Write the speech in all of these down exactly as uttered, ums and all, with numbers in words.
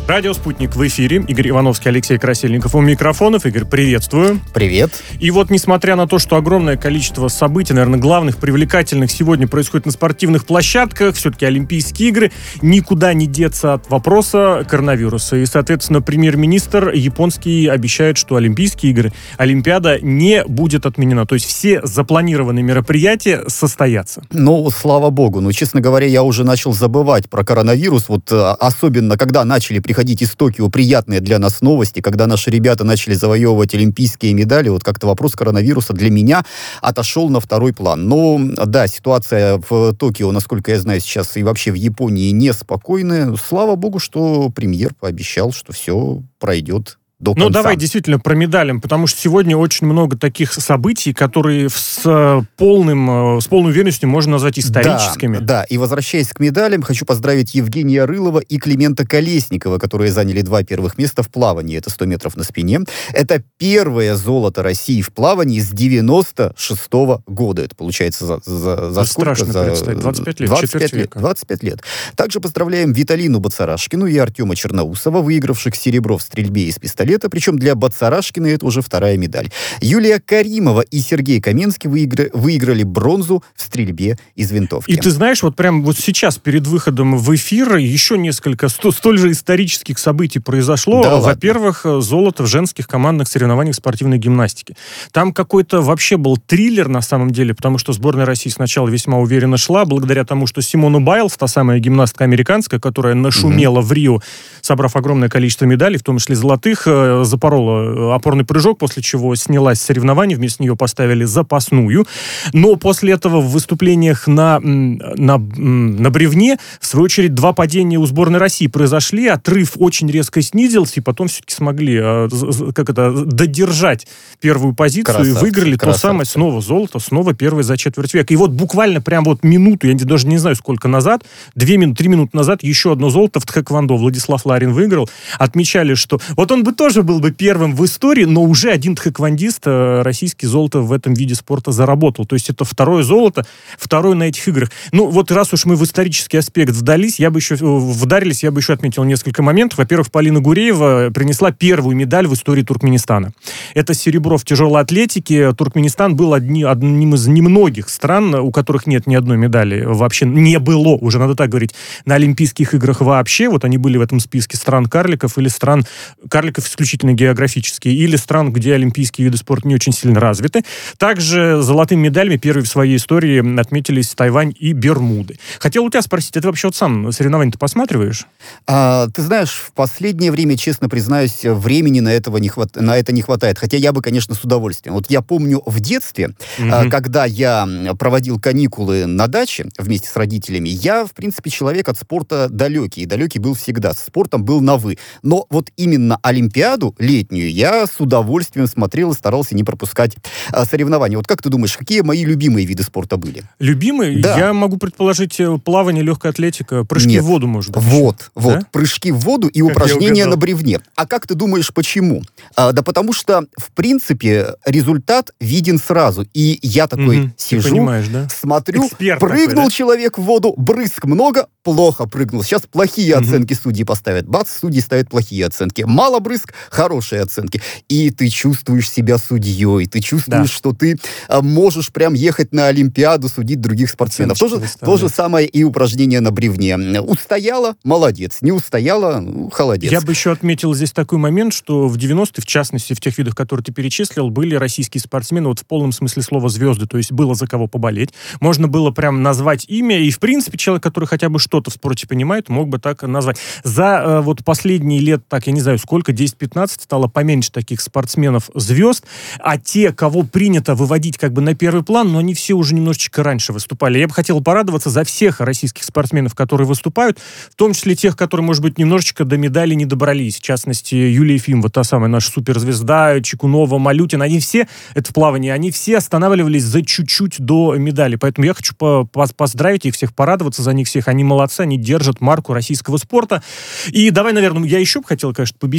Радио «Спутник» в эфире. Игорь Ивановский, Алексей Красильников у микрофонов. Игорь, приветствую. Привет. И вот, несмотря на то, что огромное количество событий, наверное, главных, привлекательных сегодня происходит на спортивных площадках, все-таки Олимпийские игры, никуда не деться от вопроса коронавируса. И, соответственно, премьер-министр японский обещает, что Олимпийские игры, Олимпиада не будет отменена. То есть все запланированные мероприятия состоятся. Ну, слава богу. Ну, честно говоря, я уже начал забывать про коронавирус. Вот особенно, когда начали приходить из Токио приятные для нас новости, когда наши ребята начали завоевывать олимпийские медали, вот как-то вопрос коронавируса для меня отошел на второй план. Но, да, ситуация в Токио, насколько я знаю, сейчас и вообще в Японии неспокойная. Слава богу, что премьер пообещал, что все пройдет до конца. Ну, давай действительно про медали, потому что сегодня очень много таких событий, которые с, полным, с полной уверенностью можно назвать историческими. Да, да, и возвращаясь к медалям, хочу поздравить Евгения Рылова и Климента Колесникова, которые заняли два первых места в плавании. Это сто метров на спине. Это первое золото России в плавании с девяносто шестого года. Это получается за, за, за сколько? Страшно за представить. двадцать пять лет, двадцать четверть пять века. лет, двадцать пять лет. Также поздравляем Виталину Бацарашкину и Артема Черноусова, выигравших серебро в стрельбе из пистолета. Причем для Бацарашкина это уже вторая медаль. Юлия Каримова и Сергей Каменский выигра- выиграли бронзу в стрельбе из винтовки. И ты знаешь, вот прямо вот сейчас, перед выходом в эфир, еще несколько сто, столь же исторических событий произошло. Да, Во-первых, золото в женских командных соревнованиях спортивной гимнастики. Там какой-то вообще был триллер на самом деле, потому что сборная России сначала весьма уверенно шла, благодаря тому, что Симона Байлз, та самая гимнастка американская, которая нашумела mm-hmm. в Рио, собрав огромное количество медалей, в том числе золотых, запорола опорный прыжок, после чего снялась с соревнований, вместо нее поставили запасную. Но после этого в выступлениях на, на, на бревне, в свою очередь, два падения у сборной России произошли, отрыв очень резко снизился, и потом все-таки смогли как это, додержать первую позицию красавцы, и выиграли красавцы. То самое снова золото, снова первое за четверть века. И вот буквально прям вот минуту, я даже не знаю сколько назад, две минуты, три минуты назад еще одно золото в тхэквондо Владислав Ларин выиграл. Отмечали, что вот он бы тоже был бы первым в истории, но уже один тхэквондист российский золото в этом виде спорта заработал. То есть это второе золото, второе на этих играх. Ну, вот раз уж мы в исторический аспект вдались, я бы еще, вдарились, я бы еще отметил несколько моментов. Во-первых, Полина Гуреева принесла первую медаль в истории Туркменистана. Это серебро в тяжелой атлетике. Туркменистан был одни, одним из немногих стран, у которых нет ни одной медали. Вообще не было, уже надо так говорить, на Олимпийских играх вообще. Вот они были в этом списке стран-карликов или стран карликов исключительно географические, или стран, где олимпийские виды спорта не очень сильно развиты. Также золотыми медалями первые в своей истории отметились Тайвань и Бермуды. Хотел у тебя спросить, ты вообще вот сам соревнования-то посматриваешь? А, ты знаешь, в последнее время, честно признаюсь, времени на, этого не хват... на это не хватает. Хотя я бы, конечно, с удовольствием. Вот я помню в детстве, mm-hmm. а, когда я проводил каникулы на даче вместе с родителями, я, в принципе, человек от спорта далекий. И далекий был всегда. С спортом был на «вы». Но вот именно Олимпиаду летнюю я с удовольствием смотрел и старался не пропускать а, соревнования. Вот как ты думаешь, какие мои любимые виды спорта были? Любимые? Да. Я могу предположить плавание, легкая атлетика, прыжки Нет. в воду, может быть. Вот, еще. вот. Да? Прыжки в воду и как упражнения на бревне. А как ты думаешь, почему? А, да потому что, в принципе, результат виден сразу. И я такой угу. сижу, да? смотрю, Эксперт прыгнул такой, да? человек в воду, брызг много, плохо прыгнул. Сейчас плохие угу. оценки судьи поставят. Бац, судьи ставят плохие оценки. Мало брызг, хорошие оценки. И ты чувствуешь себя судьей, ты чувствуешь, да. что ты а, можешь прям ехать на Олимпиаду, судить других спортсменов. То же, то же самое и упражнение на бревне. Устояла — молодец, не устояла — холодец. Я бы еще отметил здесь такой момент, что в девяностые, в частности, в тех видах, которые ты перечислил, были российские спортсмены вот в полном смысле слова звезды, то есть было за кого поболеть. Можно было прям назвать имя, и, в принципе, человек, который хотя бы что-то в спорте понимает, мог бы так назвать. За э, вот последние лет, так, я не знаю, сколько, десять-пятнадцать, стало поменьше таких спортсменов-звезд, а те, кого принято выводить как бы на первый план, но они все уже немножечко раньше выступали. Я бы хотел порадоваться за всех российских спортсменов, которые выступают, в том числе тех, которые, может быть, немножечко до медали не добрались. В частности, Юлия Ефимова, та самая наша суперзвезда, Чекунова, Малютина, они все, это в плавании, они все останавливались за чуть-чуть до медали. Поэтому я хочу по- по- поздравить их всех, порадоваться за них всех. Они молодцы, они держат марку российского спорта. И давай, наверное, я еще бы хотел, конечно, побеседовать про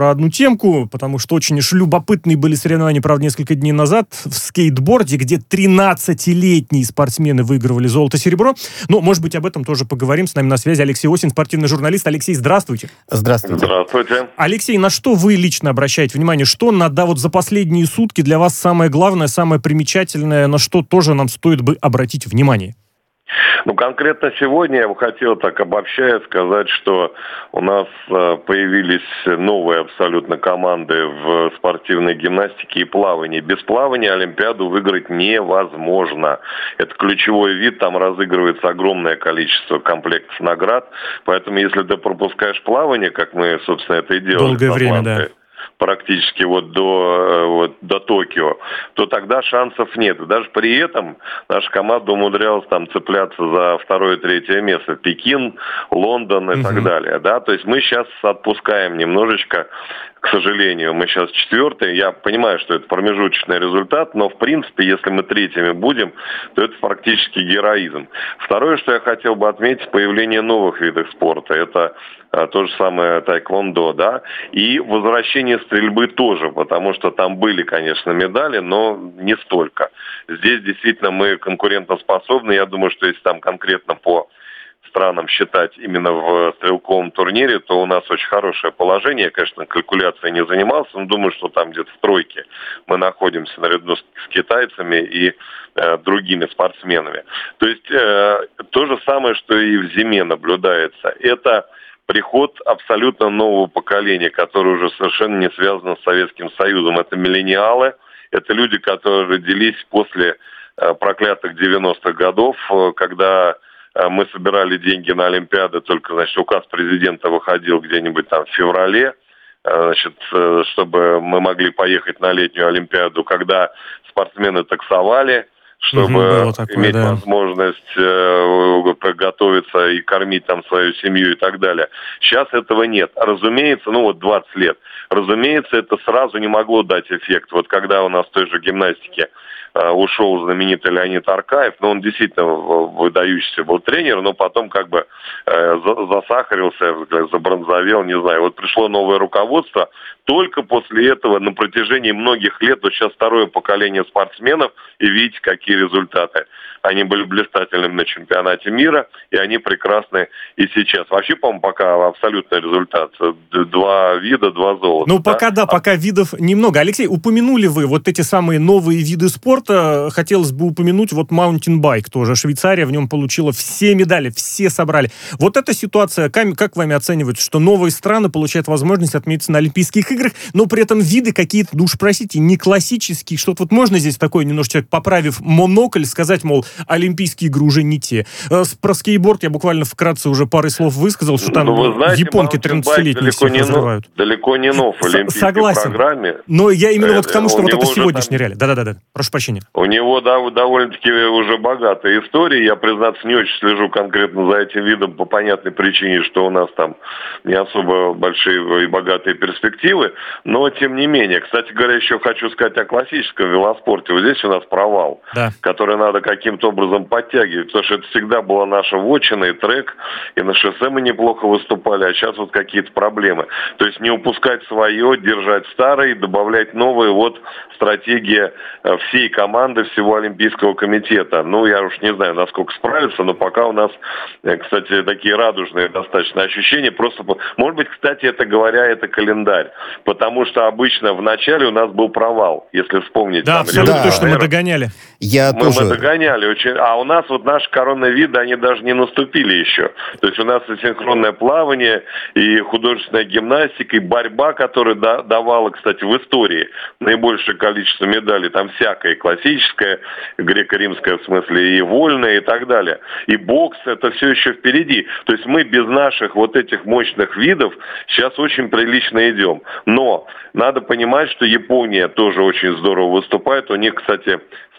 про одну темку, потому что очень уж любопытные были соревнования, правда, несколько дней назад в скейтборде, где тринадцатилетние спортсмены выигрывали золото-серебро. Но, может быть, об этом тоже поговорим. С нами на связи Алексей Осин, спортивный журналист. Алексей, здравствуйте. Здравствуйте. Здравствуйте. Алексей, на что вы лично обращаете внимание? Что надо вот за последние сутки для вас самое главное, самое примечательное, на что тоже нам стоит бы обратить внимание? Ну, конкретно сегодня я бы хотел, так обобщая, сказать, что у нас э, появились новые абсолютно команды в спортивной гимнастике и плавании. Без плавания Олимпиаду выиграть невозможно. Это ключевой вид, там разыгрывается огромное количество комплектов наград. Поэтому, если ты пропускаешь плавание, как мы, собственно, это и делали... Долгое время, да. практически вот до, вот до Токио, то тогда шансов нет. И даже при этом наша команда умудрялась там цепляться за второе, третье место. Пекин, Лондон и угу. так далее. Да? То есть мы сейчас отпускаем немножечко, к сожалению, мы сейчас четвертые. Я понимаю, что это промежуточный результат, но в принципе, если мы третьими будем, то это практически героизм. Второе, что я хотел бы отметить, появление новых видов спорта. Это а, то же самое тайквондо, да, и возвращение стрельбы тоже, потому что там были, конечно, медали, но не столько. Здесь действительно мы конкурентоспособны. Я думаю, что если там конкретно по странам считать именно в стрелковом турнире, то у нас очень хорошее положение. Я, конечно, калькуляцией не занимался, но думаю, что там где-то в тройке мы находимся наряду с китайцами и э, другими спортсменами. То есть э, то же самое, что и в зиме наблюдается. Это приход абсолютно нового поколения, которое уже совершенно не связано с Советским Союзом. Это миллениалы, это люди, которые родились после э, проклятых девяностых годов, э, когда мы собирали деньги на Олимпиады, только, значит, указ президента выходил где-нибудь там в феврале, значит, чтобы мы могли поехать на летнюю Олимпиаду, когда спортсмены таксовали, чтобы угу, такое, иметь да. возможность э, готовиться и кормить там свою семью и так далее. Сейчас этого нет. Разумеется, ну вот двадцать лет. Разумеется, это сразу не могло дать эффект. Вот когда у нас в той же гимнастике э, ушел знаменитый Леонид Аркаев, ну он действительно выдающийся был тренер, но потом как бы э, засахарился, забронзовел, не знаю. Вот пришло новое руководство. Только после этого на протяжении многих лет, вот сейчас второе поколение спортсменов, и видите, какие результаты. Они были блистательными на чемпионате мира, и они прекрасны и сейчас. Вообще, по-моему, пока абсолютный результат. Два вида, два золота. Ну, пока да, да пока видов немного. Алексей, упомянули вы вот эти самые новые виды спорта. Хотелось бы упомянуть вот маунтинбайк тоже. Швейцария в нем получила все медали, все собрали. Вот эта ситуация, как вами оценивается, что новые страны получают возможность отметиться на Олимпийских играх, но при этом виды какие-то, ну уж простите, не классические. Что-то вот можно здесь такое, немножечко поправив монокль, сказать, мол, Олимпийские игры уже не те. Про скейтборд я буквально вкратце уже парой слов высказал, что там ну, знаете, японки тринадцатилетние всех разрывают. Далеко не нов в олимпийской Согласен. программе. Но я именно вот к тому, что вот это сегодняшняя реалия. Да-да-да, прошу прощения. У него да, довольно-таки уже богатая история. Я, признаться, не очень слежу конкретно за этим видом по понятной причине, что у нас там не особо большие и богатые перспективы. Но, тем не менее, кстати говоря, еще хочу сказать о классическом велоспорте. Вот здесь у нас провал, да. который надо каким-то образом подтягивать, потому что это всегда была наша вотчина и трек, и на шоссе мы неплохо выступали, а сейчас вот какие-то проблемы. То есть не упускать свое, держать старое, добавлять новое, вот стратегия всей команды, всего Олимпийского комитета. Ну, я уж не знаю, насколько справиться, но пока у нас, кстати, такие радужные достаточно ощущения. Просто, может быть, кстати, это говоря, это календарь, потому что обычно в начале у нас был провал, если вспомнить. Да, там, абсолютно да. точно, мы догоняли. Я мы, тоже... мы догоняли очень. А у нас вот наши коронные виды, они даже не наступили еще. То есть у нас и синхронное плавание, и художественная гимнастика, и борьба, которая да, давала, кстати, в истории наибольшее количество медалей. Там всякое, классическое, греко-римское в смысле, и вольное, и так далее. И бокс, это все еще впереди. То есть мы без наших вот этих мощных видов сейчас очень прилично идем. Но надо понимать, что Япония тоже очень здорово выступает. У них, кстати,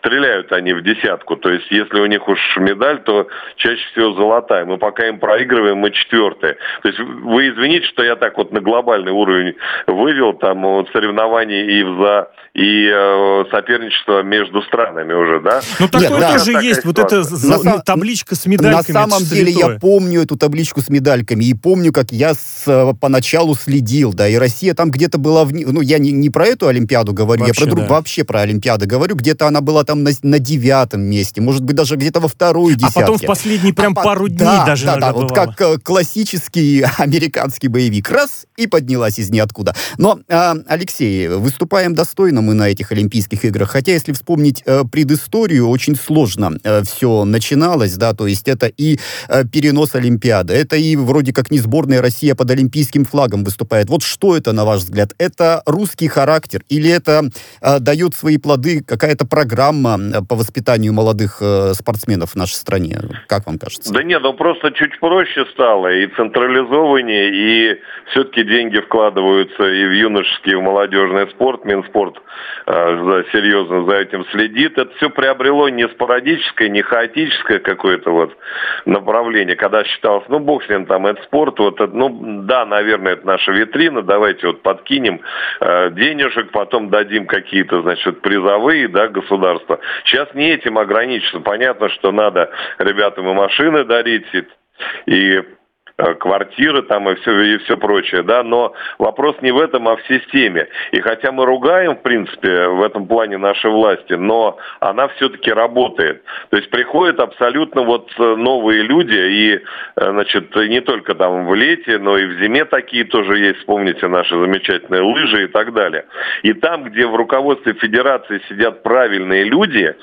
стреляют они в десятку. То есть, если у них уж медаль, то чаще всего золотая. Мы пока им проигрываем, мы четвертые. То есть, вы извините, что я так вот на глобальный уровень вывел там вот, соревнований и за и э, соперничество между странами уже, да? Ну, такое Нет, да. тоже есть. Вот эта за... табличка с медальками. На самом деле, я помню эту табличку с медальками. И помню, как я с, поначалу следил, да, и Россия там где-то была... В... Ну, я не, не про эту Олимпиаду говорю, вообще, я про друг... да. вообще про Олимпиады говорю. Где-то она была там на, на девятом месте, может быть, даже где-то во второй десятке. А потом в последние прям а, пару дней да, даже Да, да, вот как классический американский боевик. Раз, и поднялась из ниоткуда. Но, э, Алексей, выступаем достойно мы на этих Олимпийских играх. Хотя, если вспомнить э, предысторию, очень сложно э, все начиналось, да, то есть это и э, перенос Олимпиады, это и вроде как не сборная Россия под олимпийским флагом выступает. Вот что это, на ваш взгляд? Это русский характер или это э, дает свои плоды какая-то программа по воспитанию молодых э, спортсменов в нашей стране? Как вам кажется? Да нет, ну просто чуть проще стало, и централизованнее, и все-таки деньги вкладываются и в юношеский, и в молодежный спорт. Минспорт э, серьезно за этим следит. Это все приобрело не спорадическое, не хаотическое какое-то вот направление, когда считалось, ну, бог с ним, там, это спорт, вот, это, ну, да, наверное, это наша витрина, давайте вот подкинем э, денежек, потом дадим какие-то, значит, призовые, да, государства. Сейчас не этим ограничено. Понятно, что надо ребятам и машины дарить, и, и квартиры там и все, и все прочее, да, но вопрос не в этом, а в системе. И хотя мы ругаем, в принципе, в этом плане нашей власти, но она все-таки работает. То есть приходят абсолютно вот новые люди, и, значит, не только там в лете, но и в зиме такие тоже есть, вспомните наши замечательные лыжи и так далее. И там, где в руководстве федерации сидят правильные люди,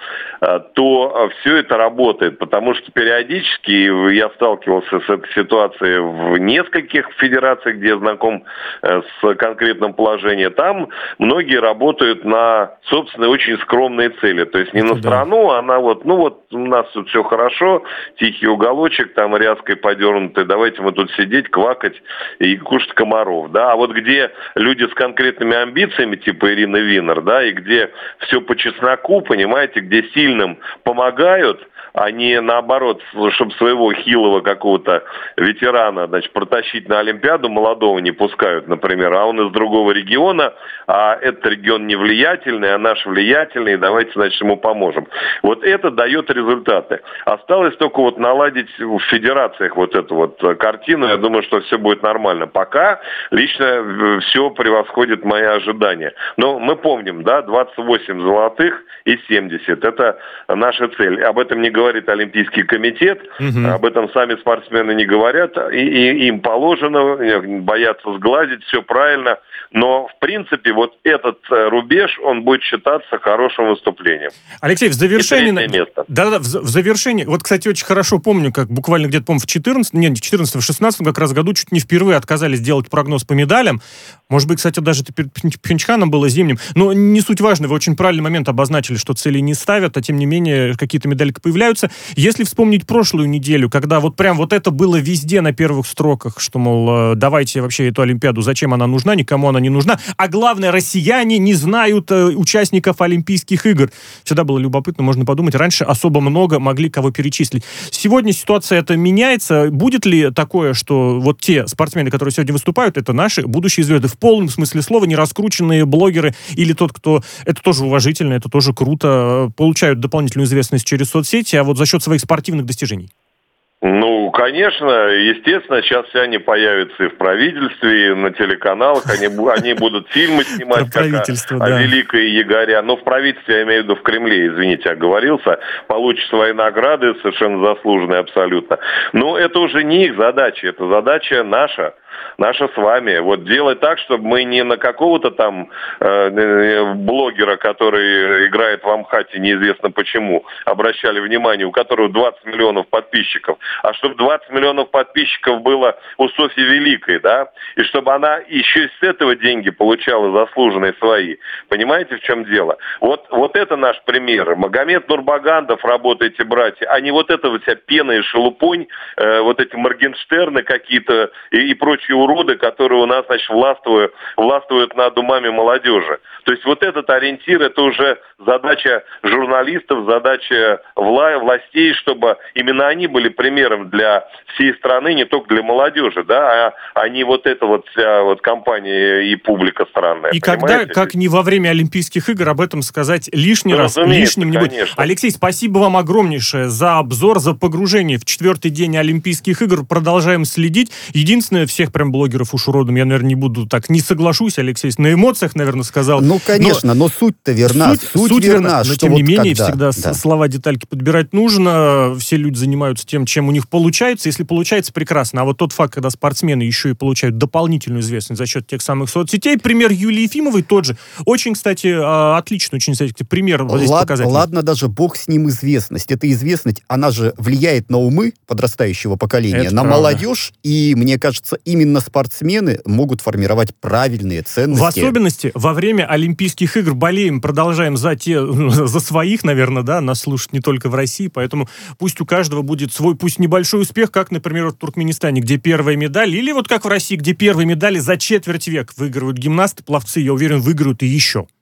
то все это работает, потому что периодически я сталкивался с этой ситуацией в нескольких федерациях, где я знаком с конкретным положением. Там многие работают на собственные очень скромные цели. То есть не на страну, а на вот, ну вот у нас тут все хорошо, тихий уголочек, там ряской подернутый, давайте мы тут сидеть, квакать и кушать комаров. Да? А вот где люди с конкретными амбициями, типа Ирины Винер, да, и где все по чесноку, понимаете, где сильным помогают, а не наоборот, чтобы своего хилого какого-то ветерана, значит, протащить на Олимпиаду, молодого не пускают, например, а он из другого региона, а этот регион не влиятельный, а наш влиятельный, давайте, значит, ему поможем. Вот это дает результаты. Осталось только вот наладить в федерациях вот эту вот картину, я думаю, что все будет нормально. Пока лично все превосходит мои ожидания. Но мы помним, да, двадцать восемь золотых и семьдесят, это наша цель. Об этом не говорит Олимпийский комитет, угу. Об этом сами спортсмены не говорят, и, и им положено, боятся сглазить, все правильно, но в принципе вот этот рубеж, он будет считаться хорошим выступлением. Алексей, в завершении... Да-да, в, в завершении, вот, кстати, очень хорошо помню, как буквально где-то, по-моему, в четырнадцатом, нет, в четырнадцатом, в шестнадцатом как раз году чуть не впервые отказались делать прогноз по медалям. Может быть, кстати, даже это перед Пхенчханом было зимним, но не суть важно, вы очень правильный момент обозначили, что цели не ставят, а тем не менее какие-то медальки появляются. Если вспомнить прошлую неделю, когда вот прям вот это было везде на первых строках, что, мол, давайте вообще эту Олимпиаду, зачем она нужна, никому она не нужна, а главное, россияне не знают э, участников Олимпийских игр. Всегда было любопытно, можно подумать, раньше особо много могли кого перечислить. Сегодня ситуация эта меняется. Будет ли такое, что вот те спортсмены, которые сегодня выступают, это наши будущие звезды, в полном смысле слова, не раскрученные блогеры, или тот, кто, это тоже уважительно, это тоже круто, получают дополнительную известность через соцсети, а вот за счет своих спортивных достижений? Ну, конечно, естественно, сейчас все они появятся и в правительстве, и на телеканалах, они, они будут фильмы снимать, как о, да. о великой Ягоре. Но в правительстве, я имею в виду в Кремле, извините, оговорился, получат свои награды, совершенно заслуженные абсолютно. Но это уже не их задача, это задача наша. Наша с вами. Вот делать так, чтобы мы не на какого-то там э, блогера, который играет в Амхате, неизвестно почему, обращали внимание, у которого двадцать миллионов подписчиков, а чтобы двадцать миллионов подписчиков было у Софьи Великой, да, и чтобы она еще и с этого деньги получала заслуженные свои. Понимаете, в чем дело? Вот, вот это наш пример. Магомед Нурбагандов, работайте, братья, а не вот это вот вся пена и шелупонь, э, вот эти Моргенштерны какие-то и, и прочие прочие уроды, которые у нас, значит, властвуют, властвуют над умами молодежи. То есть вот этот ориентир, это уже задача журналистов, задача вла- властей, чтобы именно они были примером для всей страны, не только для молодежи, да, а, а не вот эта вот вся вот компания и публика странная. И понимаете? когда, как не во время Олимпийских игр, об этом сказать лишний раз, лишним не будет. Алексей, спасибо вам огромнейшее за обзор, за погружение в четвертый день Олимпийских игр. Продолжаем следить. Единственное, всех прям блогеров уж уродом я, наверное, не буду так, не соглашусь, Алексей, на эмоциях, наверное, сказал. Ну, конечно, но, но суть-то верна. Суть, суть, суть верна, но что тем вот не менее когда, всегда да. слова, детальки подбирать нужно. Все люди занимаются тем, чем у них получается. Если получается, прекрасно. А вот тот факт, когда спортсмены еще и получают дополнительную известность за счет тех самых соцсетей, пример Юлии Ефимовой тот же. Очень, кстати, отличный, очень, кстати, пример вот здесь Лад, показательный. Ладно, даже бог с ним известность. Эта известность, она же влияет на умы подрастающего поколения, Это на правда. Молодежь, и, мне кажется, именно спортсмены могут формировать правильные ценности. В особенности во время Олимпийских игр болеем, продолжаем за те, за своих, наверное, да, нас слушают не только в России, поэтому пусть у каждого будет свой, пусть небольшой успех, как, например, в Туркменистане, где первая медаль, или вот как в России, где первые медали за четверть века выигрывают гимнасты, пловцы, я уверен, выиграют и еще.